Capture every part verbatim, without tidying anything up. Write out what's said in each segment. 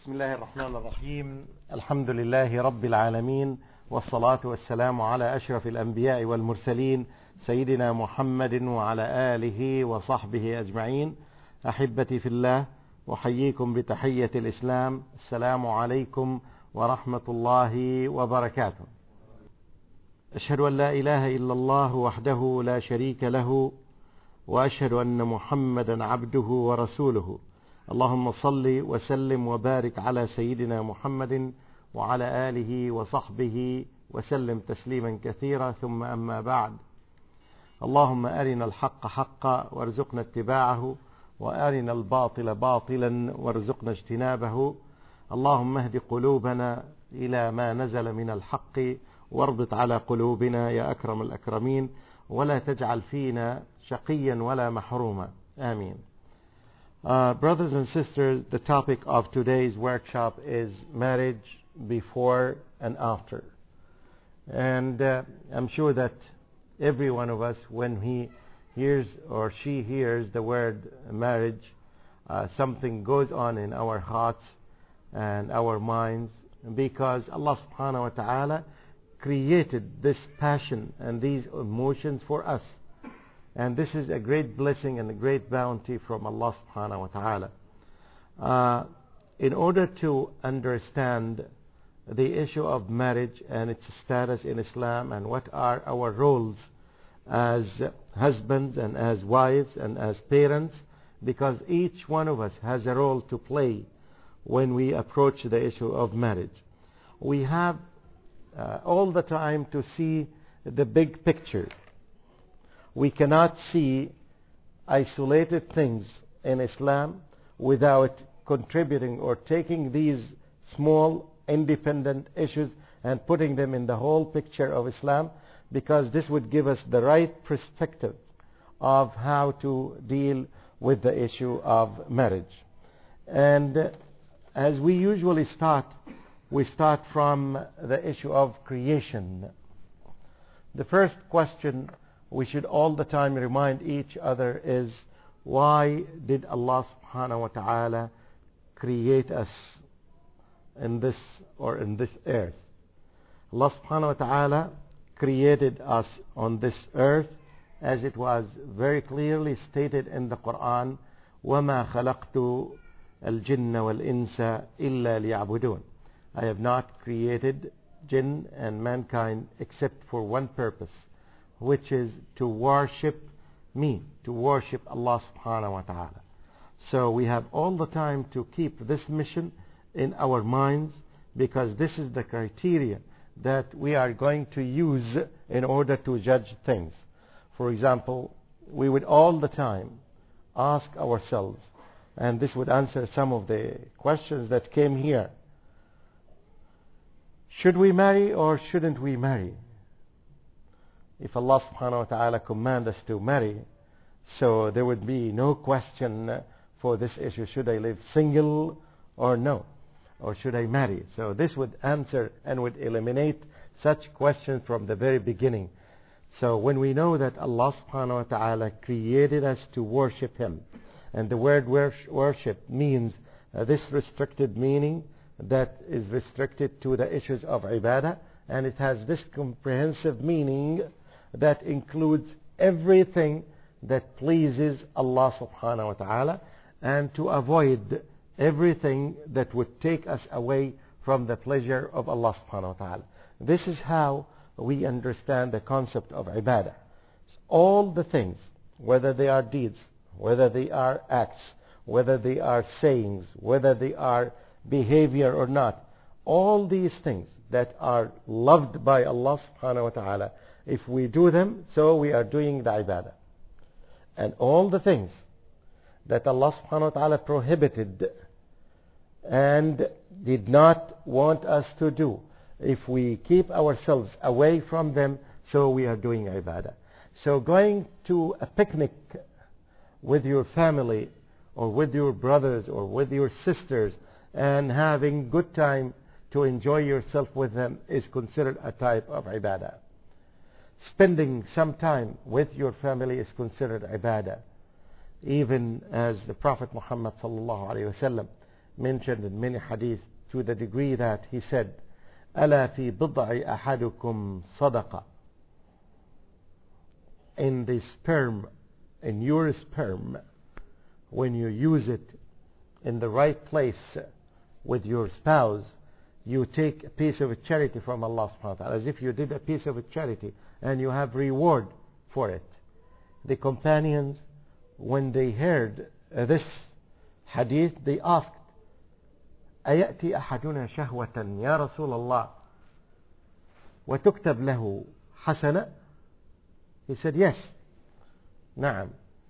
بسم الله الرحمن الرحيم. الحمد لله رب العالمين، والصلاة والسلام على أشرف الأنبياء والمرسلين سيدنا محمد وعلى آله وصحبه أجمعين. أحبتي في الله، أحييكم بتحية الإسلام. السلام عليكم ورحمة الله وبركاته. أشهد أن لا إله إلا الله وحده لا شريك له، وأشهد أن محمدا عبده ورسوله. اللهم صل وسلم وبارك على سيدنا محمد وعلى آله وصحبه وسلم تسليما كثيرا، ثم أما بعد. اللهم أرنا الحق حقا وارزقنا اتباعه، وأرنا الباطل باطلا وارزقنا اجتنابه. اللهم اهد قلوبنا إلى ما نزل من الحق، واربط على قلوبنا يا أكرم الأكرمين، ولا تجعل فينا شقيا ولا محروما. آمين. Uh, brothers and sisters, the topic of today's workshop is marriage before and after. And uh, I'm sure that every one of us, when he hears or she hears the word marriage, uh, something goes on in our hearts and our minds, because Allah subhanahu wa ta'ala created this passion and these emotions for us. And this is a great blessing and a great bounty from Allah subhanahu wa ta'ala. Uh, in order to understand the issue of marriage and its status in Islam, and what are our roles as husbands and as wives and as parents, because each one of us has a role to play when we approach the issue of marriage. We have uh, all the time to see the big picture. We cannot see isolated things in Islam without contributing or taking these small independent issues and putting them in the whole picture of Islam, because this would give us the right perspective of how to deal with the issue of marriage. And as we usually start, we start from the issue of creation. The first question we should all the time remind each other is, why did Allah subhanahu wa ta'ala create us in this or in this earth? Allah subhanahu wa ta'ala created us on this earth, as it was very clearly stated in the Quran, وَمَا خَلَقْتُ الْجِنَّ وَالْإِنسَ إِلَّا لِيَعْبُدُونَ. I have not created jinn and mankind except for one purpose, which is to worship me, to worship Allah subhanahu wa ta'ala. So we have all the time to keep this mission in our minds, because this is the criteria that we are going to use in order to judge things. For example, we would all the time ask ourselves, and this would answer some of the questions that came here: should we marry or shouldn't we marry? If Allah subhanahu wa ta'ala command us to marry, so there would be no question for this issue: should I live single or no? Or should I marry? So this would answer and would eliminate such questions from the very beginning. So when we know that Allah subhanahu wa ta'ala created us to worship Him, and the word worship means uh, this restricted meaning that is restricted to the issues of ibadah, and it has this comprehensive meaning that includes everything that pleases Allah subhanahu wa ta'ala, and to avoid everything that would take us away from the pleasure of Allah subhanahu wa ta'ala. This is how we understand the concept of ibadah. All the things, whether they are deeds, whether they are acts, whether they are sayings, whether they are behavior or not, all these things that are loved by Allah subhanahu wa ta'ala, if we do them, so we are doing the ibadah. And all the things that Allah subhanahu wa ta'ala prohibited and did not want us to do, if we keep ourselves away from them, so we are doing ibadah. So going to a picnic with your family or with your brothers or with your sisters and having good time to enjoy yourself with them is considered a type of ibadah. Spending some time with your family is considered ibadah. Even as the Prophet Muhammad sallallahu alaihi wasallam mentioned in many hadith to the degree that he said, ألا في بضع أحدكم صدقة. In the sperm, in your sperm, when you use it in the right place with your spouse, you take a piece of a charity from Allah subhanahu wa ta'ala, as if you did a piece of a charity, and you have reward for it. The companions, when they heard uh, this hadith, they asked, أيأتي أحدنا شهوة يا رسول الله وتكتب له حسنة? He said, yes. نعم.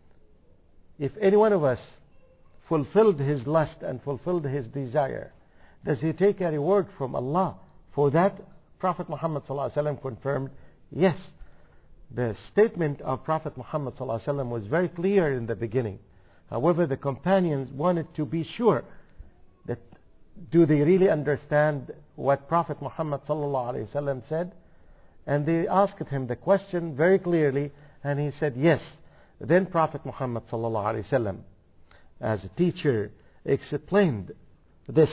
If any one of us fulfilled his lust and fulfilled his desire, does he take a reward from Allah for that? Prophet Muhammad sallallahu alaihi wasallam confirmed, yes. The statement of Prophet Muhammad sallallahu alaihi wasallam was very clear in the beginning. However, the companions wanted to be sure that do they really understand what Prophet Muhammad sallallahu alaihi wasallam said? And they asked him the question very clearly, and he said yes. Then Prophet Muhammad sallallahu alaihi wasallam, as a teacher, explained this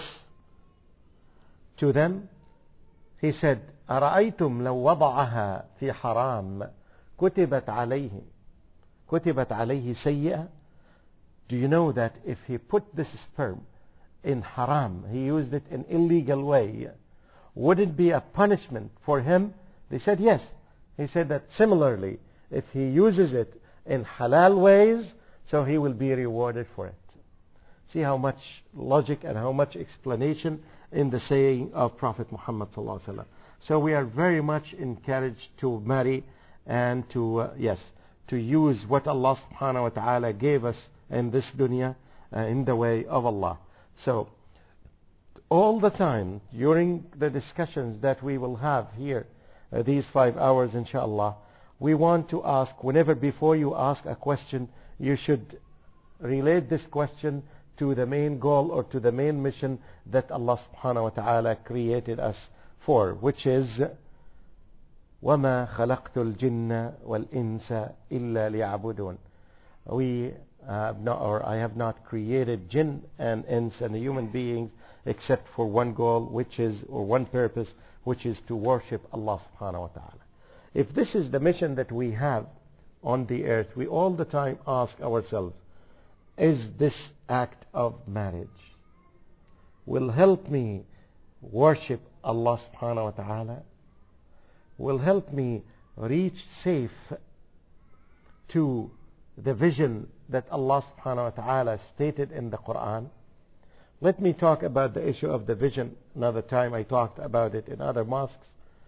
to them. He said, أرأيتم لو وضعها في حرام كتبت عليه كتبت عليه سيئة? Do you know that if he put this sperm in haram, he used it in illegal way, would it be a punishment for him? They said yes. He said that similarly, if he uses it in halal ways, so he will be rewarded for it. See how much logic and how much explanation in the saying of Prophet Muhammad sallallahu alaihi wasallam. So we are very much encouraged to marry and to, uh, yes, to use what Allah subhanahu wa ta'ala gave us in this dunya uh, in the way of Allah. So all the time during the discussions that we will have here, uh, these five hours inshallah, we want to ask, whenever before you ask a question, you should relate this question to the main goal or to the main mission that Allah subhanahu wa ta'ala created us for, which is وَمَا خَلَقْتُ الْجِنَّ وَالْإِنسَ إِلَّا لِيَعْبُدُونَ. We have not, or I have not created jinn and ins and the human beings except for one goal, which is, or one purpose, which is to worship Allah subhanahu wa ta'ala. If this is the mission that we have on the earth, we all the time ask ourselves, is this act of marriage will help me worship Allah subhanahu wa ta'ala? Will help me reach safe to the vision that Allah subhanahu wa ta'ala stated in the Quran? Let me talk about the issue of the vision another time. I talked about it in other mosques.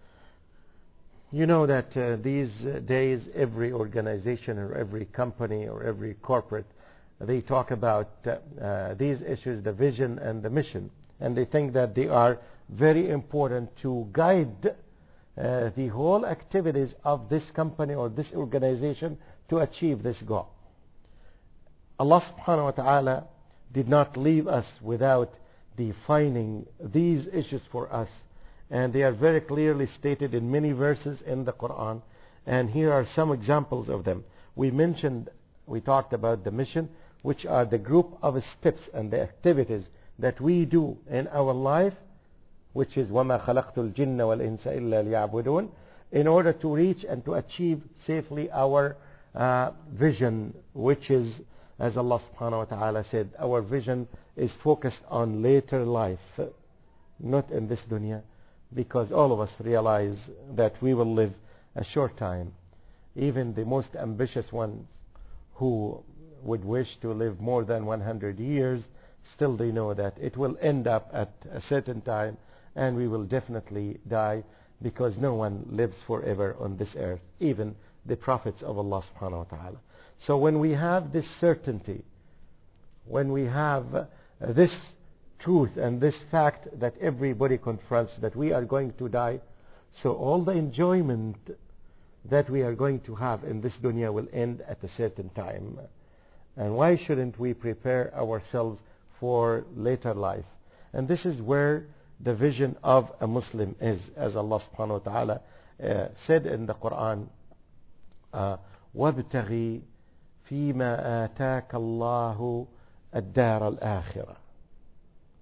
You know that uh, these days every organization or every company or every corporate, they talk about uh, uh, these issues, the vision and the mission, and they think that they are very important to guide uh, the whole activities of this company or this organization to achieve this goal. Allah subhanahu wa ta'ala did not leave us without defining these issues for us, and they are very clearly stated in many verses in the Quran, and here are some examples of them. We mentioned, we talked about the mission, which are the group of steps and the activities that we do in our life, which is وَمَا خَلَقْتُ الْجِنَّ وَالْإِنسَ إِلَّا لِيَعْبُدُونَ, in order to reach and to achieve safely our uh, vision, which is, as Allah subhanahu wa ta'ala said, our vision is focused on later life, not in this dunya, because all of us realize that we will live a short time. Even the most ambitious ones who would wish to live more than one hundred years, still they know that it will end up at a certain time and we will definitely die, because no one lives forever on this earth, even the prophets of Allah subhanahu wa ta'ala. So when we have this certainty, when we have uh, this truth and this fact that everybody confronts, that we are going to die, so all the enjoyment that we are going to have in this dunya will end at a certain time. And why shouldn't we prepare ourselves for later life? And this is where the vision of a Muslim is, as Allah subhanahu wa ta'ala uh, said in the Quran, uh, وَابْتَغِي فِي مَا آتَاكَ اللَّهُ الدَّارَ الْآخِرَةِ.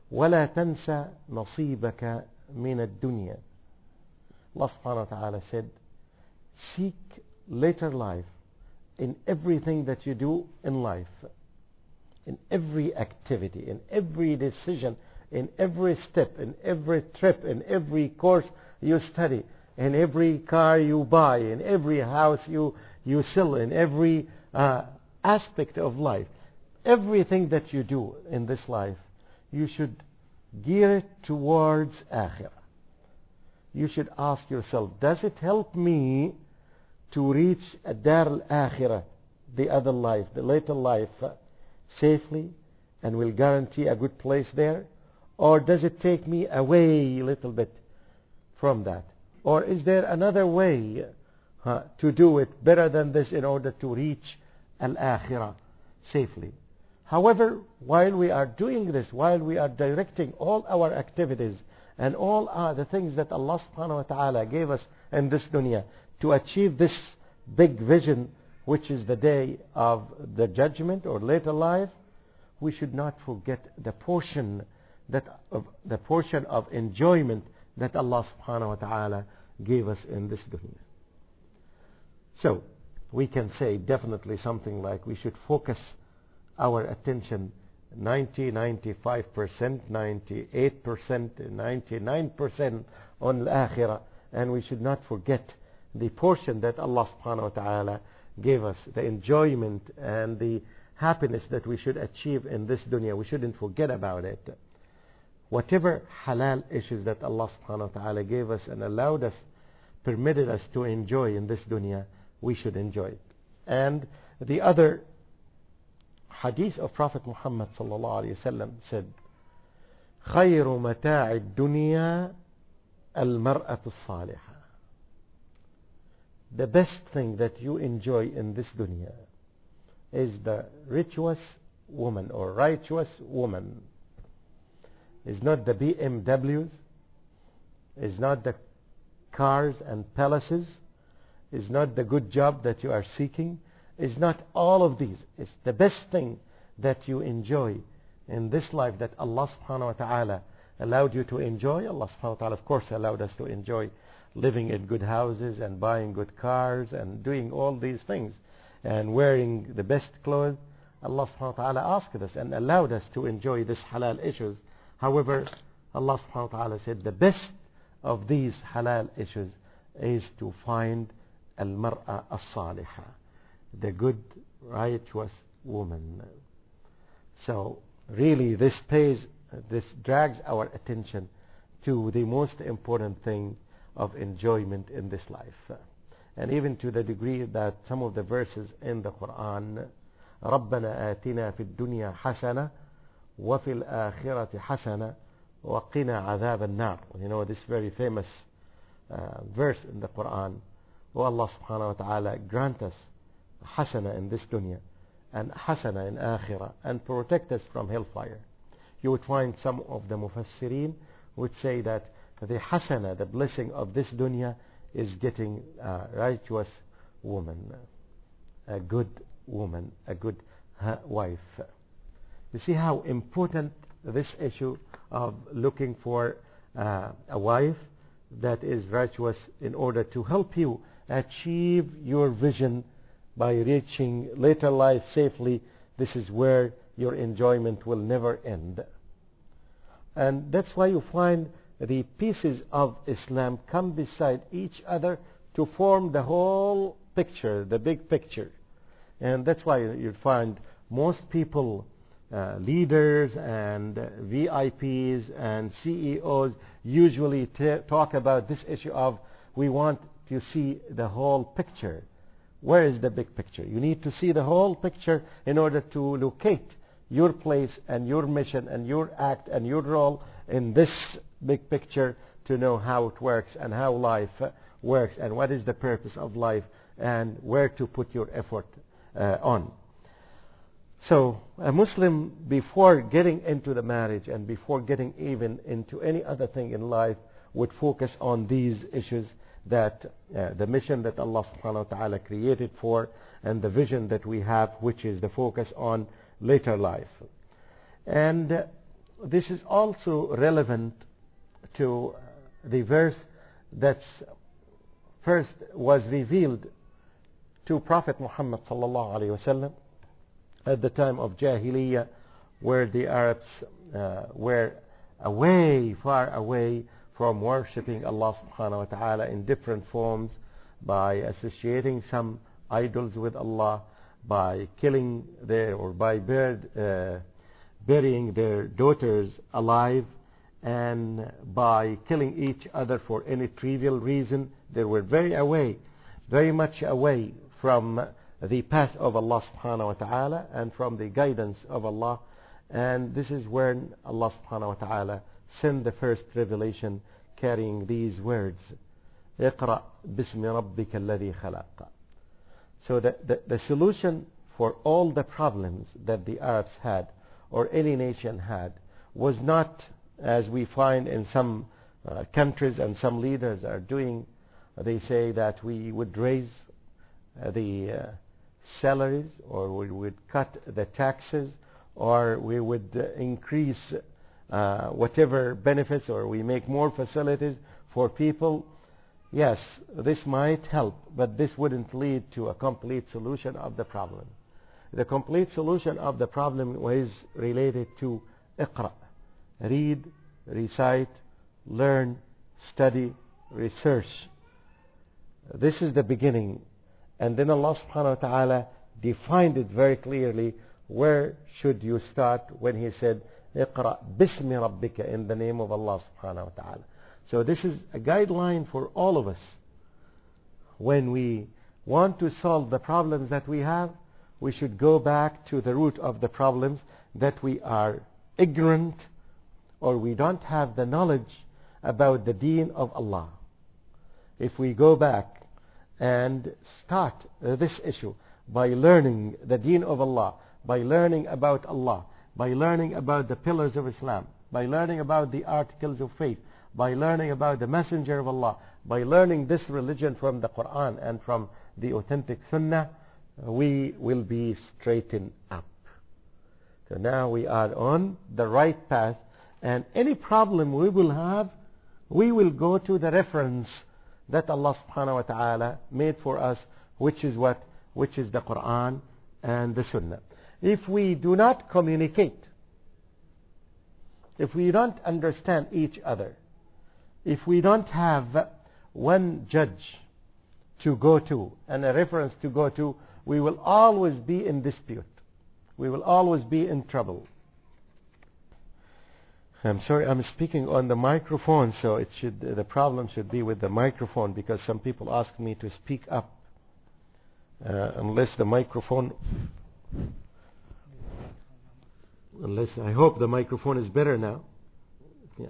ولا تنسى نصيبك من الدنيا. Allah subhanahu wa ta'ala said, seek later life in everything that you do in life, in every activity, in every decision, in every step, in every trip, in every course you study, in every car you buy, in every house you, you sell, in every uh, aspect of life. Everything that you do in this life, you should gear it towards akhirah. You should ask yourself, does it help me to reach a dar al-akhirah, the other life, the later life, uh, safely, and will guarantee a good place there? Or does it take me away a little bit from that? Or is there another way uh, to do it better than this in order to reach al-akhirah safely? However, while we are doing this, while we are directing all our activities and all uh, the things that Allah subhanahu wa ta'ala gave us in this dunya to achieve this big vision, which is the day of the judgment or later life, we should not forget the portion that of, the portion of enjoyment that Allah subhanahu wa ta'ala gave us in this dunya. So we can say definitely something like we should focus our attention ninety, ninety-five percent, ninety-eight percent, ninety-nine percent on al-akhirah, and we should not forget the portion that Allah subhanahu wa ta'ala gave us, the enjoyment and the happiness that we should achieve in this dunya. We shouldn't forget about it. Whatever halal issues that Allah subhanahu wa ta'ala gave us and allowed us, permitted us to enjoy in this dunya, we should enjoy it. And the other hadith of Prophet Muhammad sallallahu alayhi wa sallam said, خير متاع الدنيا المرأة الصالحة. The best thing that you enjoy in this dunya is the virtuous woman or righteous woman. Is not the B M Ws, is not the cars and palaces, is not the good job that you are seeking, is not all of these. It's the best thing that you enjoy in this life that Allah subhanahu wa ta'ala allowed you to enjoy. Allah subhanahu wa ta'ala of course allowed us to enjoy living in good houses and buying good cars and doing all these things and wearing the best clothes. Allah subhanahu wa ta'ala asked us and allowed us to enjoy this halal issues. However, Allah subhanahu wa ta'ala said the best of these halal issues is to find al-mar'a as-salihah, the good, righteous woman. So really this pays, this drags our attention to the most important thing of enjoyment in this life. And even to the degree that some of the verses in the Quran, رَبَّنَا آتِنَا فِي الدُّنْيَا حَسَنَةً وَفِي الْآخِرَةِ حَسَنَةً وَقِنَا عَذَابَ النَّارِ. You know this very famous uh, verse in the Quran. Oh Allah subhanahu wa ta'ala, grant us hasana in this dunya and hasana in akhirah and protect us from hellfire. You would find some of the mufassirin would say that the hasana, the blessing of this dunya, is getting a righteous woman, a good woman, a good wife. You see how important this issue of looking for uh, a wife that is virtuous in order to help you achieve your vision by reaching later life safely. This is where your enjoyment will never end. And that's why you find the pieces of Islam come beside each other to form the whole picture, the big picture. And that's why you find most people, uh, leaders and uh, V I Ps and C E Os usually t- talk about this issue of we want to see the whole picture. Where is the big picture? You need to see the whole picture in order to locate your place and your mission and your act and your role in this big picture to know how it works and how life works and what is the purpose of life and where to put your effort uh, on. So a Muslim, before getting into the marriage and before getting even into any other thing in life, would focus on these issues, that uh, the mission that Allah subhanahu wa ta'ala created for and the vision that we have, which is the focus on later life. And uh, this is also relevant to the verse that first was revealed to Prophet Muhammad sallallahu alaihi wasallam at the time of Jahiliyyah, where the Arabs uh, were away, far away from worshipping Allah subhanahu wa ta'ala in different forms, by associating some idols with Allah, by killing their, or by bird, uh, burying their daughters alive, and by killing each other for any trivial reason. They were very away, very much away from the path of Allah subhanahu wa ta'ala and from the guidance of Allah. And this is when Allah subhanahu wa ta'ala sent the first revelation carrying these words, اقرأ باسم ربك الذي خلق. So the, the, the solution for all the problems that the Arabs had, or any nation had, was not, as we find in some uh, countries and some leaders are doing. They say that we would raise uh, the uh, salaries, or we would cut the taxes, or we would uh, increase uh, whatever benefits, or we make more facilities for people. Yes, this might help, but this wouldn't lead to a complete solution of the problem. The complete solution of the problem was related to Iqra. Read, recite, learn, study, research. This is the beginning. And then Allah subhanahu wa ta'ala defined it very clearly. Where should you start when He said, Iqra bismi rabbika, in the name of Allah subhanahu wa ta'ala. So this is a guideline for all of us. When we want to solve the problems that we have, we should go back to the root of the problems, that we are ignorant, or we don't have the knowledge about the deen of Allah. If we go back and start uh, this issue by learning the deen of Allah, by learning about Allah, by learning about the pillars of Islam, by learning about the articles of faith, by learning about the Messenger of Allah, by learning this religion from the Quran and from the authentic Sunnah, we will be straightened up. So now we are on the right path, and any problem we will have, we will go to the reference that Allah subhanahu wa ta'ala made for us, which is what? Which is the Quran and the Sunnah. If we do not communicate, if we don't understand each other, if we don't have one judge to go to and a reference to go to, we will always be in dispute. We will always be in trouble. I'm sorry, I'm speaking on the microphone, so it should, the problem should be with the microphone, because some people ask me to speak up. Uh, unless the microphone, unless I hope the microphone is better now. Yeah.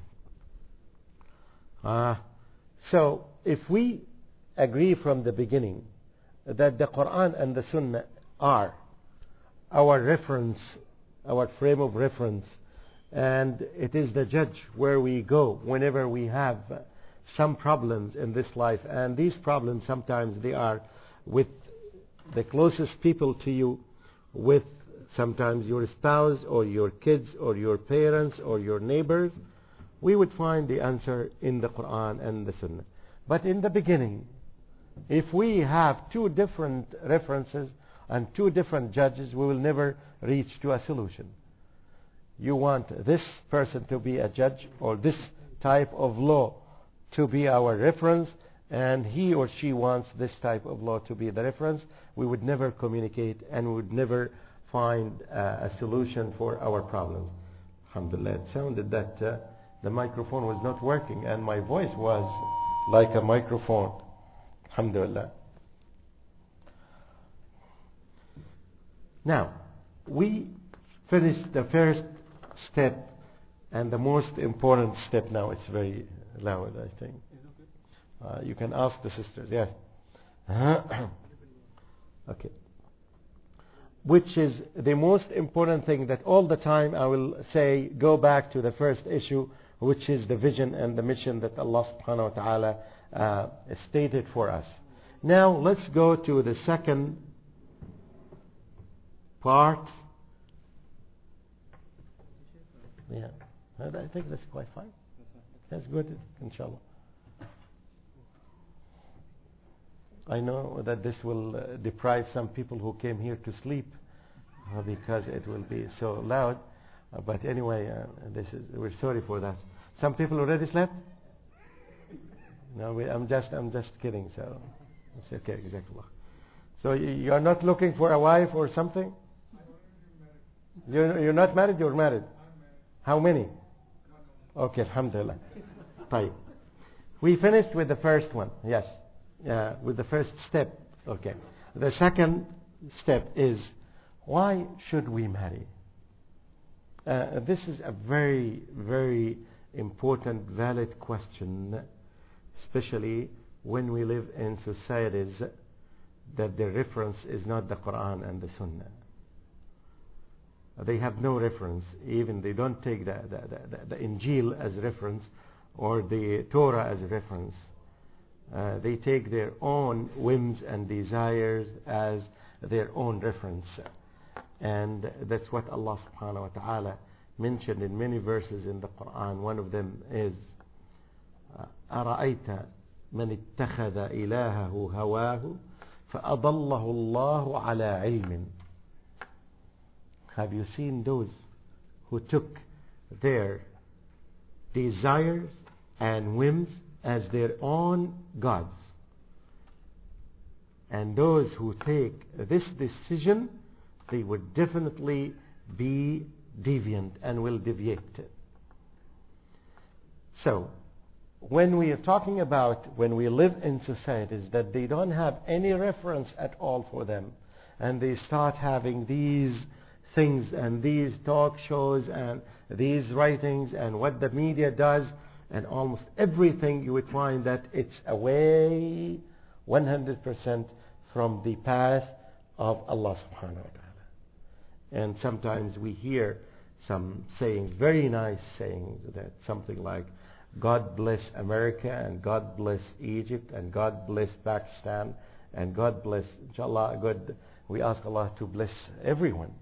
Uh, so if we agree from the beginning that the Quran and the Sunnah are our reference, our frame of reference, and it is the judge where we go whenever we have some problems in this life, and these problems sometimes they are with the closest people to you, with sometimes your spouse or your kids or your parents or your neighbors, we would find the answer in the Quran and the Sunnah. But in the beginning, if we have two different references and two different judges, we will never reach to a solution. You want this person to be a judge, or this type of law to be our reference, and he or she wants this type of law to be the reference, we would never communicate and we would never find uh, a solution for our problems. Alhamdulillah, it sounded that uh, the microphone was not working and my voice was like a microphone. Alhamdulillah. Now, we finished the first step, and the most important step now. It's very loud, I think. Uh, you can ask the sisters, yeah. Okay. Which is the most important thing, that all the time I will say, go back to the first issue, which is the vision and the mission that Allah subhanahu wa ta'ala uh, stated for us. Now let's go to the second part. Yeah. I think that's quite fine. That's good, inshallah. I know that this will uh, deprive some people who came here to sleep uh, because it will be so loud. Uh, but anyway, uh, this is, we're sorry for that. Some people already slept? No, we, I'm just I'm just kidding. So it's okay, exactly. So you, you are not looking for a wife or something? You're, you're not married? You're married. How many? Okay, alhamdulillah. طيب. We finished with the first one. Yes. Uh, with the first step. Okay. The second step is, why should we marry? Uh, this is a very, very important, valid question, especially when we live in societies that the reference is not the Quran and the Sunnah. They have no reference. Even they don't take the, the, the, the Injil as reference or the Torah as reference. Uh, they take their own whims and desires as their own reference. And that's what Allah subhanahu wa ta'ala mentioned in many verses in the Quran. One of them is أَرَأَيْتَ مَنِ اتَّخَذَ إِلَهَهُ هَوَاهُ فَأَضَلَّهُ اللَّهُ عَلَى عِلْمٍ. Have you seen those who took their desires and whims as their own gods? And those who take this decision, they would definitely be deviant and will deviate. So, when we are talking about when we live in societies that they don't have any reference at all for them, and they start having these things and these talk shows and these writings and what the media does, and almost everything, you would find that it's away one hundred percent from the path of Allah subhanahu wa ta'ala. And sometimes we hear some sayings, very nice sayings, that something like, God bless America, and God bless Egypt, and God bless Pakistan, and God bless, inshallah, God, we ask Allah to bless everyone.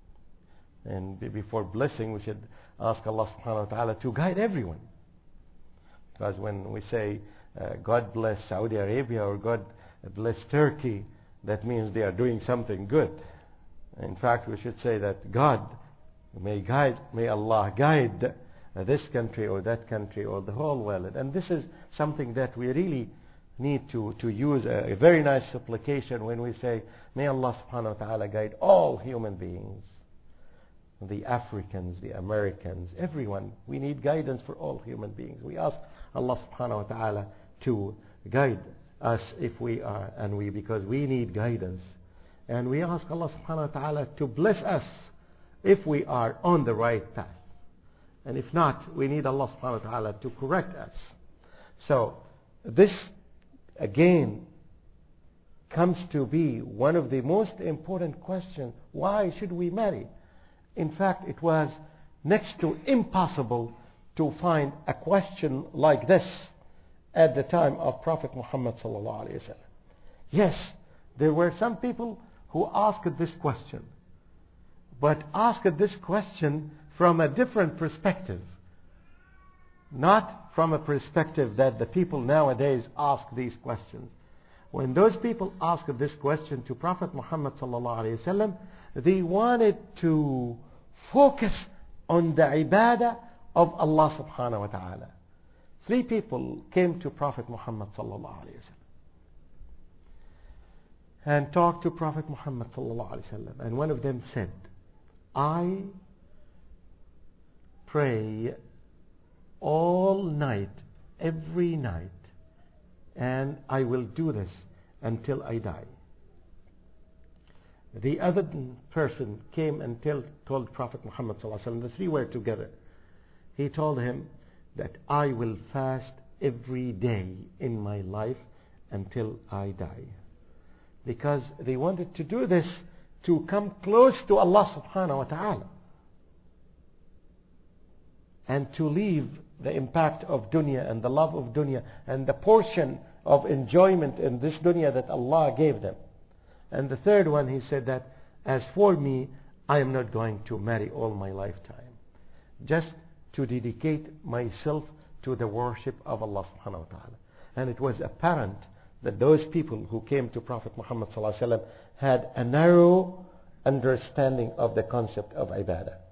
And before blessing, we should ask Allah subhanahu wa ta'ala to guide everyone. Because when we say, uh, God bless Saudi Arabia or God bless Turkey, that means they are doing something good. In fact, we should say that God may guide, may Allah guide uh, this country or that country or the whole world. And this is something that we really need to, to use a, a very nice supplication when we say, may Allah subhanahu wa ta'ala guide all human beings. The Africans, the Americans, everyone. We need guidance for all human beings. We ask Allah subhanahu wa ta'ala to guide us if we are, and we, because we need guidance. And we ask Allah subhanahu wa ta'ala to bless us if we are on the right path. And if not, we need Allah subhanahu wa ta'ala to correct us. So, this again comes to be one of the most important questions. Why should we marry? In fact, it was next to impossible to find a question like this at the time of Prophet Muhammad sallallahu alaihi wasallam. Yes, there were some people who asked this question, but asked this question from a different perspective. Not from a perspective that the people nowadays ask these questions. When those people asked this question to Prophet Muhammad sallallahu alaihi wasallam, they wanted to focus on the ibadah of Allah subhanahu wa ta'ala. Three people came to Prophet Muhammad sallallahu alaihi wasallam and talked to Prophet Muhammad sallallahu alaihi wasallam, and one of them said, I pray all night, every night, and I will do this until I die. The other person came and tell, told Prophet Muhammad sallallahu alaihi wasallam, the three were together. He told him that I will fast every day in my life until I die. Because they wanted to do this to come close to Allah subhanahu wa ta'ala, and to leave the impact of dunya and the love of dunya and the portion of enjoyment in this dunya that Allah gave them. And the third one, he said that, as for me, I am not going to marry all my lifetime. just to dedicate myself to the worship of Allah subhanahu wa ta'ala. And it was apparent that those people who came to Prophet Muhammad sallallahu alaihi wasallam had a narrow understanding of the concept of ibadah.